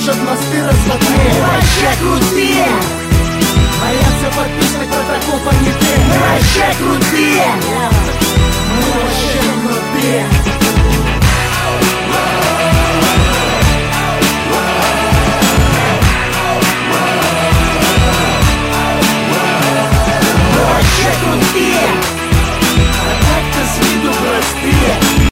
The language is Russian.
держат мосты разводные. Вообще крутые, боятся подписывать протокол понятые. Вообще крутые.